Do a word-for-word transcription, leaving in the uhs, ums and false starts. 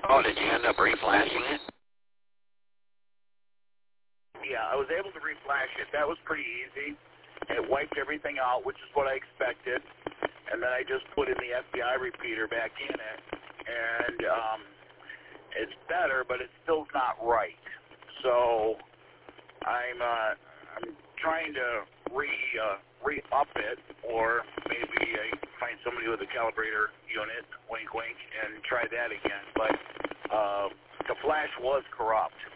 Oh, did you end up reflashing it? Yeah, I was able to reflash it. That was pretty easy. It wiped everything out, which is what I expected. And then I just put in the F B I repeater back in it. And um, it's better, but it's still not right. So I'm uh, I'm trying to re uh, re up it, or maybe I find somebody with a calibrator unit, wink wink, and try that again. But uh, the flash was corrupt.